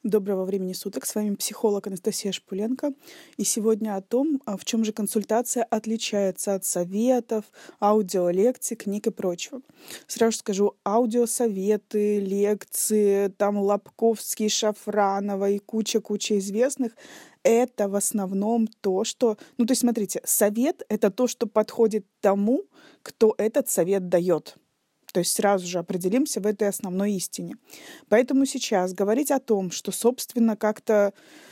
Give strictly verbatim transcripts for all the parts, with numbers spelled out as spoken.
Доброго времени суток. С вами психолог Анастасия Шпуленко. И сегодня о том, а, в чем же консультация отличается от советов, аудиолекций, книг и прочего. Сразу скажу, аудиосоветы, лекции, там Лобковский, Шафранова и куча-куча известных — это в основном то, что... Ну, то есть, смотрите, совет — это то, что подходит тому, кто этот совет дает. То есть сразу же определимся в этой основной истине. Поэтому сейчас говорить о том, что, собственно, как-то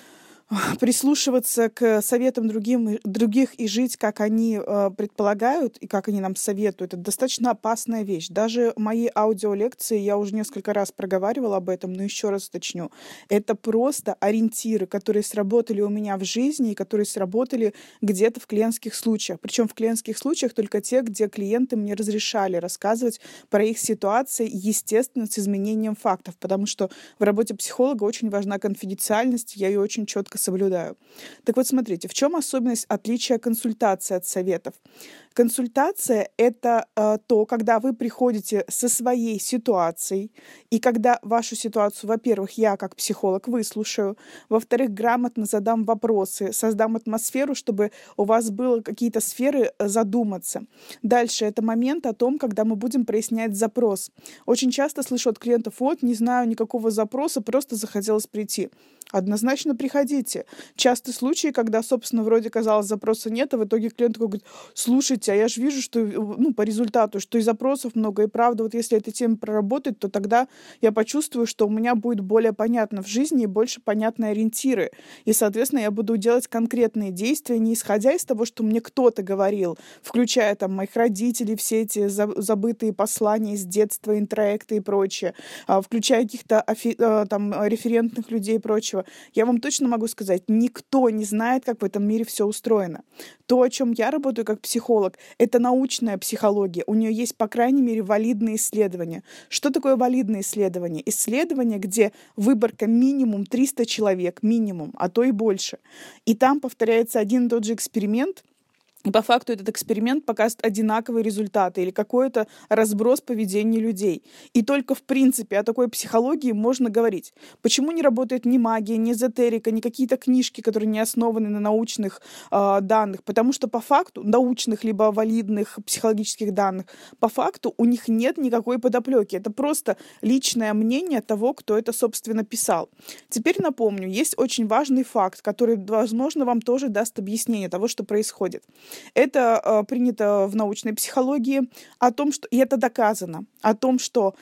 прислушиваться к советам другим, других и жить, как они э, предполагают и как они нам советуют, это достаточно опасная вещь. Даже мои аудиолекции, я уже несколько раз проговаривала об этом, но еще раз уточню, это просто ориентиры, которые сработали у меня в жизни и которые сработали где-то в клиентских случаях. Причем в клиентских случаях только те, где клиенты мне разрешали рассказывать про их ситуации, естественно, с изменением фактов, потому что в работе психолога очень важна конфиденциальность, я ее очень четко соблюдаю. Так вот, смотрите, в чем особенность отличия консультации от советов? Консультация — это э, то, когда вы приходите со своей ситуацией, и когда вашу ситуацию, во-первых, я как психолог выслушаю, во-вторых, грамотно задам вопросы, создам атмосферу, чтобы у вас было какие-то сферы задуматься. Дальше это момент о том, когда мы будем прояснять запрос. Очень часто слышу от клиентов: вот, не знаю никакого запроса, просто захотелось прийти. Однозначно приходите. Часто случаи, когда, собственно, вроде казалось, запроса нет, а в итоге клиент такой говорит: слушайте, а я же вижу, что, ну, по результату, что и запросов много, и правда, вот если эта тема проработать, то тогда я почувствую, что у меня будет более понятно в жизни и больше понятны ориентиры. И, соответственно, я буду делать конкретные действия, не исходя из того, что мне кто-то говорил, включая там моих родителей, все эти забытые послания с детства, интроекты и прочее, включая каких-то там референтных людей и прочего. Я вам точно могу сказать, никто не знает, как в этом мире все устроено. То, о чем я работаю как психолог, это научная психология. У нее есть, по крайней мере, валидные исследования. Что такое валидные исследования? Исследования, где выборка минимум триста человек, минимум, а то и больше. И там повторяется один и тот же эксперимент, и по факту этот эксперимент показывает одинаковые результаты или какой-то разброс поведения людей. И только в принципе о такой психологии можно говорить. Почему не работает ни магия, ни эзотерика, ни какие-то книжки, которые не основаны на научных э, данных? Потому что по факту, научных либо валидных психологических данных, по факту у них нет никакой подоплеки. Это просто личное мнение того, кто это, собственно, писал. Теперь напомню, есть очень важный факт, который, возможно, вам тоже даст объяснение того, что происходит. Это э, принято в научной психологии, о том, что, и это доказано, о том, что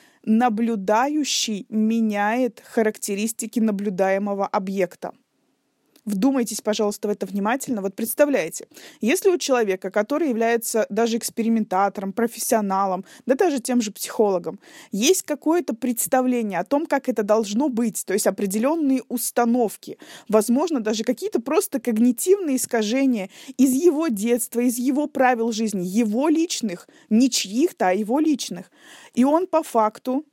наблюдающий меняет характеристики наблюдаемого объекта. Вдумайтесь, пожалуйста, в это внимательно. Вот представляете, если у человека, который является даже экспериментатором, профессионалом, да даже тем же психологом, есть какое-то представление о том, как это должно быть, то есть определенные установки, возможно, даже какие-то просто когнитивные искажения из его детства, из его правил жизни, его личных, не чьих-то, а его личных. И он по факту,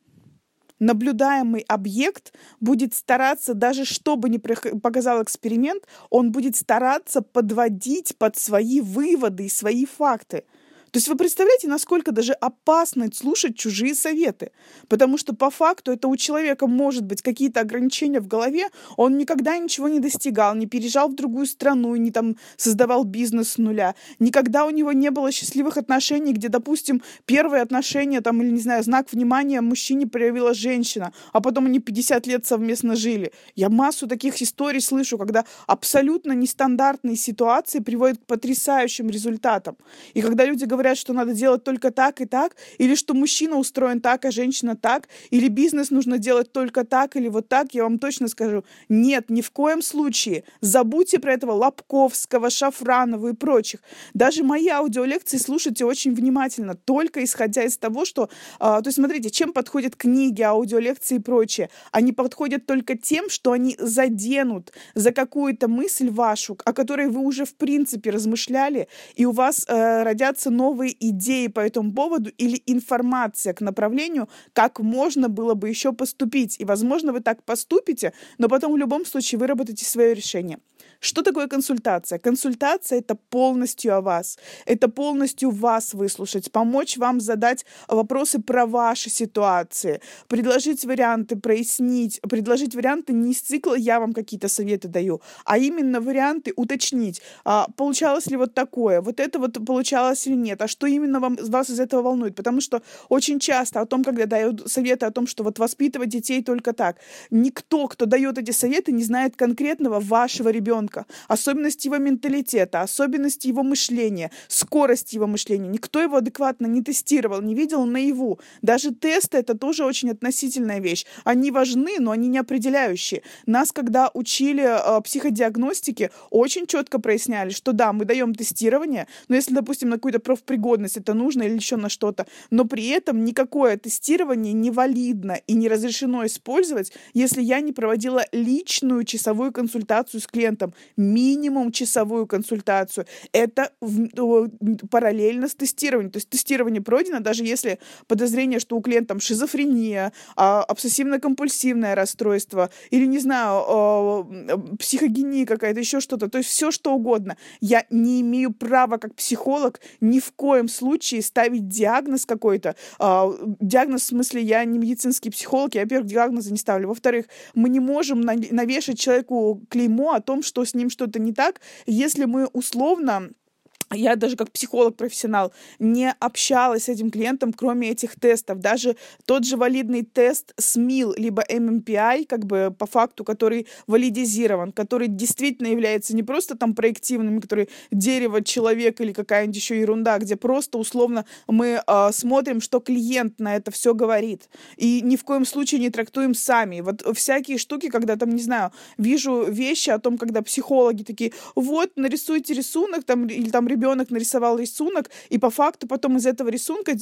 наблюдаемый объект будет стараться, даже что бы ни показал эксперимент, он будет стараться подводить под свои выводы и свои факты. То есть вы представляете, насколько даже опасно слушать чужие советы? Потому что по факту это у человека может быть какие-то ограничения в голове, он никогда ничего не достигал, не переезжал в другую страну, не там создавал бизнес с нуля. Никогда у него не было счастливых отношений, где, допустим, первые отношения, там, или, не знаю, знак внимания мужчине проявила женщина, а потом они пятьдесят лет совместно жили. Я массу таких историй слышу, когда абсолютно нестандартные ситуации приводят к потрясающим результатам. И когда люди говорят, говорят, что надо делать только так и так, или что мужчина устроен так, а женщина так, или бизнес нужно делать только так, или вот так, я вам точно скажу, нет, ни в коем случае. Забудьте про этого Лобковского, Шафранова и прочих. Даже мои аудиолекции слушайте очень внимательно, только исходя из того, что... А, то есть, смотрите, чем подходят книги, аудиолекции и прочее? Они подходят только тем, что они заденут за какую-то мысль вашу, о которой вы уже в принципе размышляли, и у вас э, родятся новые новые идеи по этому поводу или информация к направлению, как можно было бы еще поступить. И, возможно, вы так поступите, но потом в любом случае выработаете свое решение. Что такое консультация? Консультация — это полностью о вас. Это полностью вас выслушать, помочь вам задать вопросы про ваши ситуации, предложить варианты, прояснить, предложить варианты не из цикла «я вам какие-то советы даю», а именно варианты уточнить, а, получалось ли вот такое, вот это вот получалось или нет, а что именно вам, вас из этого волнует. Потому что очень часто о том, когда дают советы о том, что вот воспитывать детей только так, никто, кто дает эти советы, не знает конкретного вашего ребенка, особенности его менталитета, особенности его мышления, скорость его мышления. Никто его адекватно не тестировал, не видел наяву. Даже тесты — это тоже очень относительная вещь. Они важны, но они не определяющие. Нас, когда учили э, психодиагностике, очень четко проясняли, что да, мы даем тестирование, но если, допустим, на какую-то профпригодность это нужно или еще на что-то, но при этом никакое тестирование не валидно и не разрешено использовать, если я не проводила личную часовую консультацию с клиентом. Минимум часовую консультацию. Это в, параллельно с тестированием. То есть тестирование пройдено, даже если подозрение, что у клиента там шизофрения, а, обсессивно-компульсивное расстройство или, не знаю, а, психогения какая-то, еще что-то. То есть все, что угодно. Я не имею права как психолог ни в коем случае ставить диагноз какой-то. А, диагноз в смысле, я не медицинский психолог, я, во-первых, диагнозы не ставлю. Во-вторых, мы не можем навешать человеку клеймо о том, что с ним что-то не так, если мы условно, я даже как психолог-профессионал не общалась с этим клиентом, кроме этих тестов. Даже тот же валидный тест СМИЛ, либо эм эм пи ай, как бы по факту, который валидизирован, который действительно является не просто там проективным, который дерево, человек или какая-нибудь еще ерунда, где просто условно мы э, смотрим, что клиент на это все говорит. И ни в коем случае не трактуем сами. Вот всякие штуки, когда там, не знаю, вижу вещи о том, когда психологи такие, вот, нарисуйте рисунок, там, или там ребенок нарисовал рисунок, и по факту потом из этого рисунка,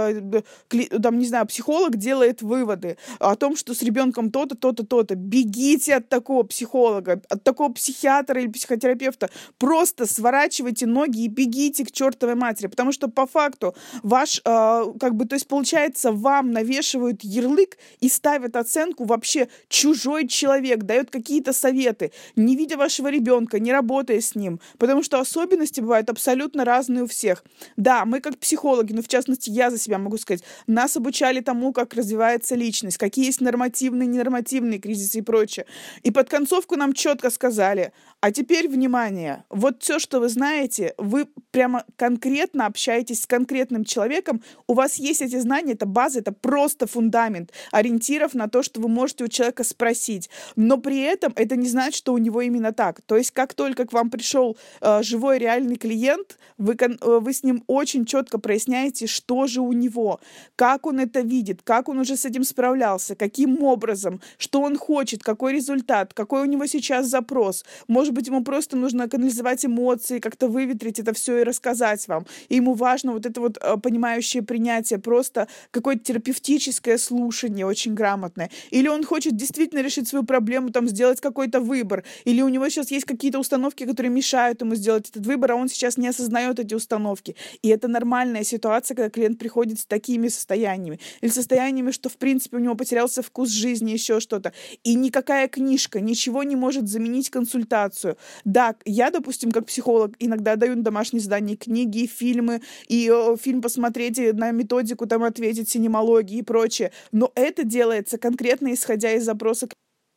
там, не знаю, психолог делает выводы о том, что с ребенком то-то, то-то, то-то. Бегите от такого психолога, от такого психиатра или психотерапевта. Просто сворачивайте ноги и бегите к чертовой матери, потому что по факту ваш, э, как бы, то есть получается, вам навешивают ярлык и ставят оценку вообще чужой человек, дает какие-то советы, не видя вашего ребенка, не работая с ним, потому что особенности бывают абсолютно абсолютно разные у всех. Да, мы как психологи, ну, в частности, я за себя могу сказать, нас обучали тому, как развивается личность, какие есть нормативные, ненормативные кризисы и прочее. И под концовку нам четко сказали, а теперь, внимание, вот все, что вы знаете, вы прямо конкретно общаетесь с конкретным человеком, у вас есть эти знания, это база, это просто фундамент ориентиров на то, что вы можете у человека спросить. Но при этом это не значит, что у него именно так. То есть как только к вам пришел э, живой реальный клиент, Вы, вы с ним очень четко проясняете, что же у него, как он это видит, как он уже с этим справлялся, каким образом, что он хочет, какой результат, какой у него сейчас запрос. Может быть, ему просто нужно канализовать эмоции, как-то выветрить это все и рассказать вам. И ему важно вот это вот понимающее принятие, просто какое-то терапевтическое слушание очень грамотное. Или он хочет действительно решить свою проблему, там, сделать какой-то выбор. Или у него сейчас есть какие-то установки, которые мешают ему сделать этот выбор, а он сейчас не осознает эти установки. И это нормальная ситуация, когда клиент приходит с такими состояниями. Или состояниями, что, в принципе, у него потерялся вкус жизни, еще что-то. И никакая книжка, ничего не может заменить консультацию. Да, я, допустим, как психолог, иногда даю на домашние задания книги, фильмы, и э, фильм посмотреть, и на методику там ответить, синемологии и прочее. Но это делается конкретно исходя из запроса.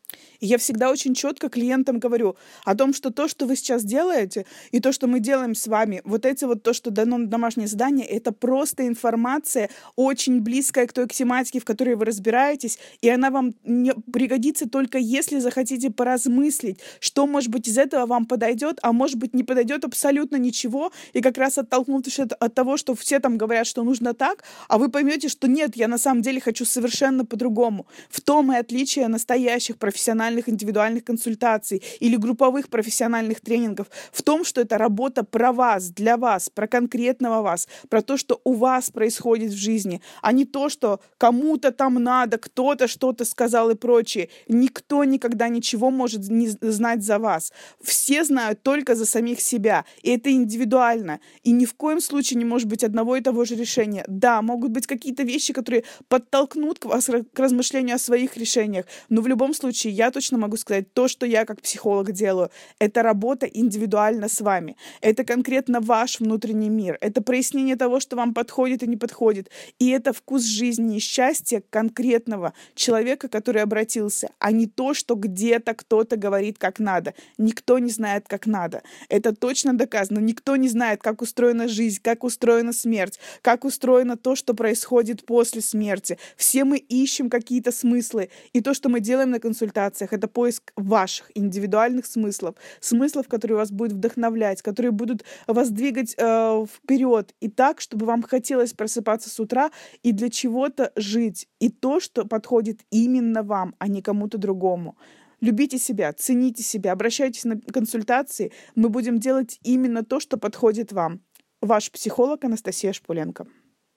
И я всегда очень четко клиентам говорю о том, что то, что вы сейчас делаете, и то, что мы делаем с вами, вот эти вот то, что дано на домашнее задание, это просто информация, очень близкая к той тематике, в которой вы разбираетесь, и она вам не пригодится только если захотите поразмыслить, что, может быть, из этого вам подойдет, а может быть, не подойдет абсолютно ничего, и как раз оттолкнувшись от, от того, что все там говорят, что нужно так, а вы поймете, что нет, я на самом деле хочу совершенно по-другому. В том и отличие настоящих профессиональных профессиональных индивидуальных консультаций или групповых профессиональных тренингов в том, что это работа про вас, для вас, про конкретного вас, про то, что у вас происходит в жизни, а не то, что кому-то там надо, кто-то что-то сказал и прочее. Никто никогда ничего может не знать за вас. Все знают только за самих себя, и это индивидуально. И ни в коем случае не может быть одного и того же решения. Да, могут быть какие-то вещи, которые подтолкнут вас к размышлению о своих решениях, но в любом случае я точно могу сказать, то, что я как психолог делаю, это работа индивидуально с вами. Это конкретно ваш внутренний мир. Это прояснение того, что вам подходит и не подходит. И это вкус жизни и счастья конкретного человека, который обратился, а не то, что где-то кто-то говорит, как надо. Никто не знает, как надо. Это точно доказано. Никто не знает, как устроена жизнь, как устроена смерть, как устроено то, что происходит после смерти. Все мы ищем какие-то смыслы. И то, что мы делаем на консультациях, это поиск ваших индивидуальных смыслов. Смыслов, которые вас будут вдохновлять, которые будут вас двигать э, вперед. И так, чтобы вам хотелось просыпаться с утра и для чего-то жить. И то, что подходит именно вам, а не кому-то другому. Любите себя, цените себя, обращайтесь на консультации. Мы будем делать именно то, что подходит вам. Ваш психолог Анастасия Шпуленко.